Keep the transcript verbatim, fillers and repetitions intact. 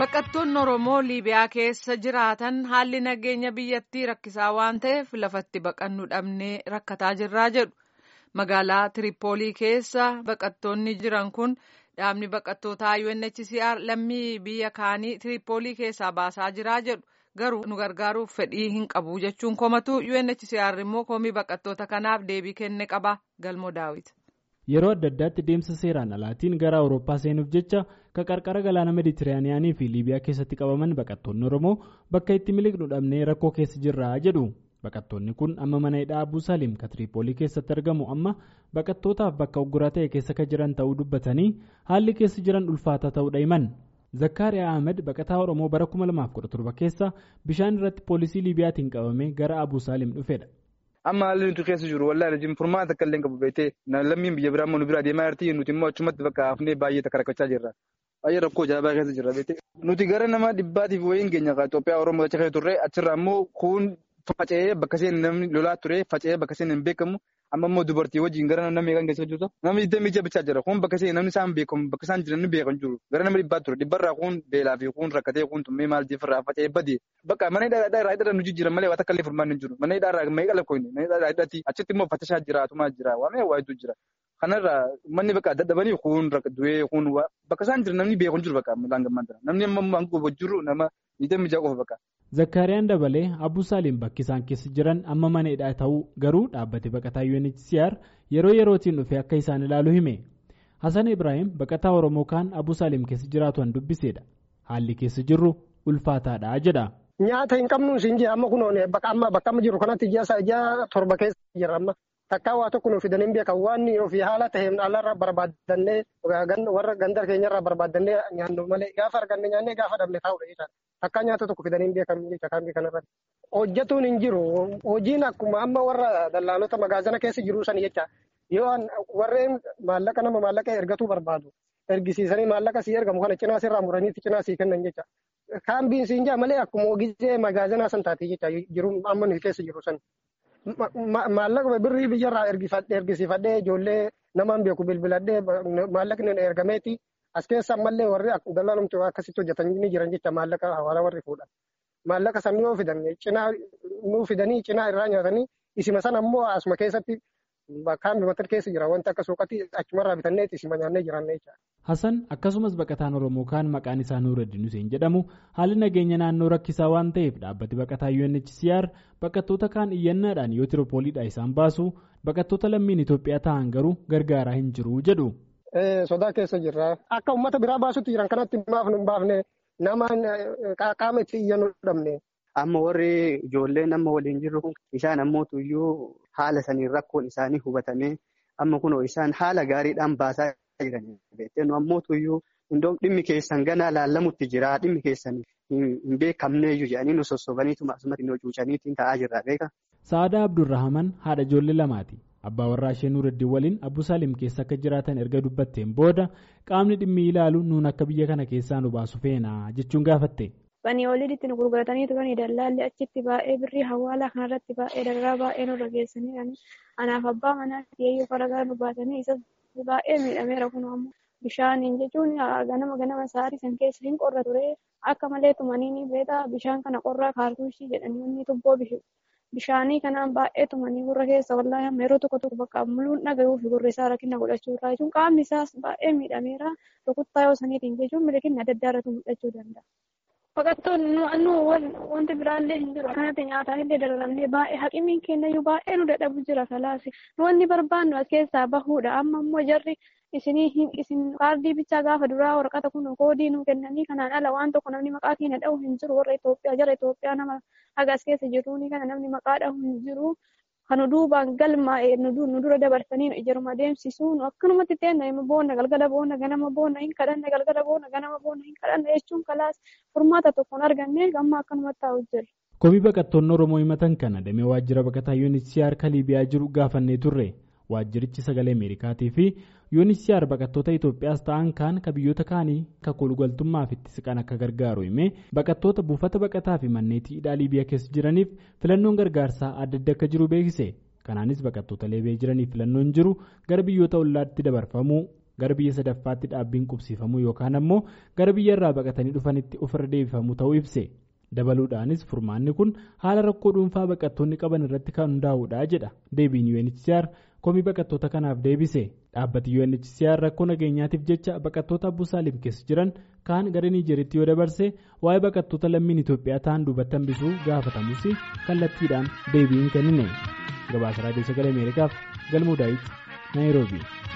Baqattoonni Oromoo Liibiyaa keessa jiraatan haalli nageenya biyyattii rakkisaa waan ta'eef lafatti baqannu dhabnee rakkataa jirraa jedhu. Magaalaa Tiripoolii keessa baqattoonni jiran kun dhaabni baqattootaa U N H C R lammii biyya kaanii Tiripoolii keessaa baasaa jiraa jedhu. Garuu nu gargaaruuf fedhii hin qabu jechuun komatu U N H C R immoo komii baqattoota kanaaf deebii kenne qaba. Galmoo Daawit. Yeroo adda addaatti deemsa seeraan alaatiin gara Awurooppaa seenuuf jecha ka qarqara galaana Meditiraaniyaanii fi Liibiyaa keessatti qabaman baqattoonni Oromoo bakka itti miliqnu dhabnee rakkoo keessa jirra jedhu. Baqattoonni kun amma mana hidhaa Abuu Salim ka Tiripoolii keessatti argamu amma baqattootaaf bakka ugguraa ta'e keessa ka jiran ta'uu dubbatanii haalli keessa jiran ulfaataa ta'uudha himan. Zakkaariyaa Ahmed baqataa Oromoo bara kuma lamaaf kudha torba keessa bishaan irratti poolisii Liibiyaatiin qabamee gara Abuu Salim dhufedha. Amma haalli nuti keessa jiru wallaahi rajin furmaata akka illee qabu beekte lammiin biyya biraa immoo nu biraa deemaa jirti nuti immoo achumatti bakka hafnee baay'ee takka rakkachaa jirra. Baay'ee rakkoo jaabaa keessa jirra beekte. Nuti gara nama dhibbaatiif wayiin keenya Itoophiyaa Oromoo achi keessa turre achirraa immoo kun faca'ee bakka seen namni lolaa ture faca'ee bakka seen hin beekamu amma immoo dubartii wajjin gara namni meeqan keessa jirtu namni iddoo ija bichaa jira kun bakka seen namni isaan beekamu bakka isaan jiran ni beekan jiru gara nama dhibbaa ture dhibbarraa kun beelaa fi kun rakkatee kun tummee maal jeefirraa faca'ee badee bakka mana hidhaa irraa hidhaa nu jijjiiran malee waan takka illee furmaan hin jiru mana hidhaa irraa meeqa lakkoofne mana hidhaa hidhatti achitti immoo fatashaa jira atumaa jira waamee waa hedduu jira kanarraa manni bakka dadhabanii kun du'ee kun bakka isaan jiran namni beekan jiru bakka laangammaan jira namni amma gobo jiru nama niiteen mijaa qofa bakka. Zakkaariyaan dabalee Abuu Salim bakki isaan keessa jiran amma mana hidhaa ta'uu garuu dhaabbate baqataa U N H C R yeroo yerootiin dhufee akka isaan ilaalu hime. Hasan Ibrahim baqataa Oromoo kaan Abuu Salim keessa jiraatu han dubbiseedha. Haalli keessa jirru ulfaataadha jedha. Nyaata hin qabnu siin jee amma kunoon bakka amma bakka amma jiru kanatti ija torba keessa jira amma. Takkaa waa tokko nuuf fidanii beekan waan ofii haala ta'een alarraa barbaadannee warra gandar keenyarraa barbaadannee nyaannu malee gaafa arganne nyaannee gaafa dhabne taa'udha jechaadha. Takkaa nyaata tokko fidanii beekan jecha kaambii kanarratti. Hojjetuun hin jiru. Hojiin akkuma amma warra dallaanota magaazina keessa jiru san jecha yoo warreen maallaqa nama maallaqa ergatuu barbaadu ergisiisanii maallaqa sii ergamu kana cinaa sirraa muraniitti cinaa sii kennan jecha. Kaambiin siin jaa malee akkuma ogizee magaazinaa san taatee jecha jiru amma nuyi keessa jiru san. Maallaqa birrii biyyarraa ergisiifadhee ijoollee namaan beeku bilbiladhee maallaqni ergameeti as keessa ammallee warri dallaalumti akkasitti hojjetanii ni jiran jecha maallaqa hawaasa warri fuudhan. Maallaqa san yoo fidan cinaa nuu fidanii cinaa irraa nyaatanii isima san ammoo asuma keessatti kaambii matar keessa jira wanti akka suuqatti achumarraa bitannee isima nyaannee jiran jecha. Hasan akkasumas baqataan Oromoo kaan maqaan isaa Nuuraddiin Hussein jedhamu haalli nageenya naannoo rakkisaa waan ta'eef dhaabbati baqataa U N H C R baqattoota kaan iyyannaadhaan yoo Tiripooliidhaa isaan baasu baqattoota lammiin Itoophiyaa ta'an garuu gargaaraa hin jiru jedhu. Sodaa keessa jirra. Akka uummata biraa baasutti jiran kanatti maaf nu baafne nama qaama itti iyyannu dhabne. Amma warri ijoolleen amma waliin jirru kun isaan ammoo tuyyuu haala saniin rakkoon isaanii hubatamee amma kunoo isaan haala gaariidhaan baasaa jiran beekteen ammoo tuyyuu hundoo dhimmi keessan ganaa laallamutti jira dhimmi keessan hin beekamneeyyuu jedhanii nu sossobaniituma asumatti nu cuucaniitiin ta'aa jirra beeka. Sa'aadaa Abdurrahaman haadha ijoollee lamaati. Abbaa warraa ishee Nuuraddiin waliin Abuu Salim keessa akka jiraatan erga dubbatteen booda qaamni dhimmi ilaalu nuun akka biyya kana keessaa nu baasu feena jechuun gaafatte. Banii walitti nu gurguratanii turanii dallaalli achitti baay'ee birrii hawaalaa kanarratti baay'ee dararaa baay'ee nurra geessanii anaaf abbaa manaatti yeeyyuu faragaa nu baasanii isa baay'ee miidhameera kun ammoo bishaaniin jechuun ganama ganama sa'aatii san keessa hin qorra ture akka malee tumanii beekaa bishaan kana qorraa kaartuushii jedhanii inni tubboo bishaanii kanaan baay'ee tumanii gurra keessa wallaahi yeroo tokko tokko bakka muluun dhagayuu fi gurri isaa rakkina godhachuu irraa jechuun qaamni isaas baay'ee miidhameera rukuttaa yoo saniitiin jechuun milikinni adda addaa irratti mul'achuu danda'a. Baqattoonni nu wanti biraallee hin jiru kanatti nyaataan illee dararamnee baay'ee haqimiin kennayyuu baay'ee nu dadhabu jira kalaasi nu wanni barbaannu as keessaa bahuudha amma immoo jarri isinii isin kaardii bichaa gaafa duraa waraqata kun koodii nu kennanii kanaan ala waan tokko namni maqaa keenya dha'u hin jiru warra Itoophiyaa jara Itoophiyaa nama haga as keessa jiruuni kana namni maqaa dha'u hin jiru kan duubaan galmaa'ee nu dura dabarsanii ijaruma deemsisuu nu akkanumatti ta'e boonna galgala boonna ganama boonna hin kadhanne galgala boonna ganama boonna hin kadhanne jechuun kalaas furmaata tokkoon arganne gamma akkanumatti taa'u jira. Komii baqattoonni Oromoo himatan kana damee waajjira baqataa U N H C R ka Liibiyaa jiru gaafannee turre. Waajjirichi sagalee Ameerikaatii fi U N H C R baqattoota Itoophiyaas ta'an kaan ka biyyoota kaanii ka kolgaltummaaf itti siqan akka gargaaru himee baqattoota buufata baqataa fi manneetii hidhaa Liibiyaa keessa jiraniif filannoon gargaarsaa adda adda akka jiru beeksise. Kanaanis baqattoota Liibiyaa jiraniif filannoon jiru gara biyyoota ollaatti dabarfamuu gara biyya sadaffaatti dhaabbiin qubsiifamuu yookaan ammoo gara biyya irraa baqatanii dhufanitti ofirra deebifamuu ta'uu ibse. Dabaluudhaanis furmaanni kun haala rakkoo dhuunfaa baqattoonni qaban irratti kan hundaa'uudha jedha deebiin U N H C R komii baqattoota kanaaf deebise. Dhaabbati U N H C R rakkoo nageenyaatiif jecha baqattoota Abbuu Saalim keessa jiran kaan gara Niijeriitti yoo dabarse waa'ee baqattoota lammiin Itoophiyaa ta'an duubatti hambisuu gaafatamus kallattiidhaan deebiin kennine. Gabaasa Raadiyoo Sagalee Ameerikaaf Galmuu Daawit Naayiroobii.